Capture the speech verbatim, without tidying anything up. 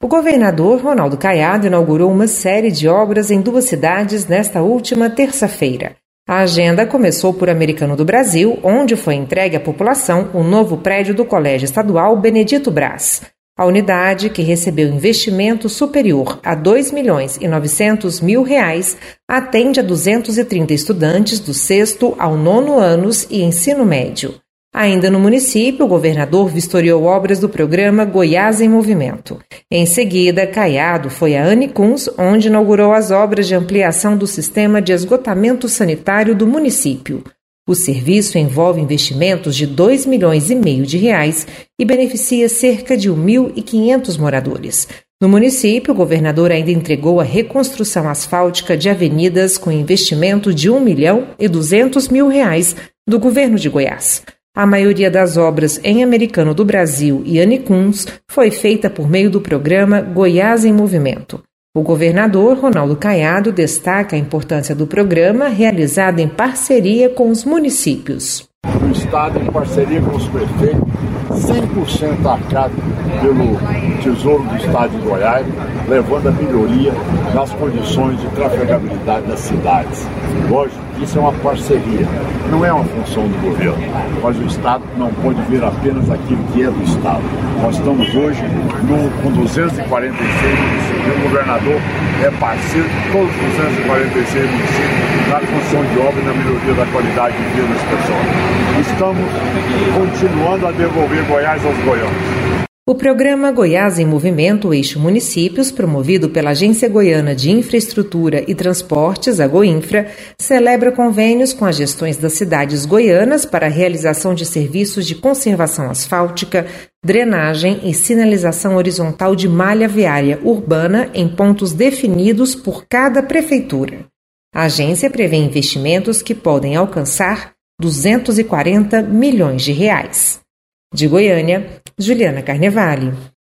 O governador Ronaldo Caiado inaugurou uma série de obras em duas cidades nesta última terça-feira. A agenda começou por Americano do Brasil, onde foi entregue à população o novo prédio do Colégio Estadual Benedito Braz. A unidade, que recebeu investimento superior a dois milhões e novecentos mil reais, atende a duzentos e trinta estudantes do sexto ao nono anos e ensino médio. Ainda no município, o governador vistoriou obras do programa Goiás em Movimento. Em seguida, Caiado foi a Anicuns, onde inaugurou as obras de ampliação do sistema de esgotamento sanitário do município. O serviço envolve investimentos de dois milhões e meio de reais e beneficia cerca de mil e quinhentos moradores. No município, o governador ainda entregou a reconstrução asfáltica de avenidas com investimento de um milhão e duzentos mil reais do governo de Goiás. A maioria das obras em Americano do Brasil e Anicuns foi feita por meio do programa Goiás em Movimento. O governador Ronaldo Caiado destaca a importância do programa realizado em parceria com os municípios. O Estado, em parceria com os prefeitos, cem por cento arcado pelo Tesouro do Estado de Goiás, levando a melhoria nas condições de trafegabilidade das cidades. Lógico, isso é uma parceria, não é uma função do governo, mas o Estado não pode ver apenas aquilo que é do Estado. Nós estamos hoje no, com duzentos e quarenta e seis municípios, e o governador é parceiro de todos os duzentos e quarenta e seis municípios na construção de obra e na melhoria da qualidade de vida das pessoas. Estamos continuando a devolver Goiás aos goianos. O programa Goiás em Movimento Eixo Municípios, promovido pela Agência Goiana de Infraestrutura e Transportes, a Goinfra, celebra convênios com as gestões das cidades goianas para a realização de serviços de conservação asfáltica, drenagem e sinalização horizontal de malha viária urbana em pontos definidos por cada prefeitura. A agência prevê investimentos que podem alcançar duzentos e quarenta milhões de reais. De Goiânia, Juliana Carnevale.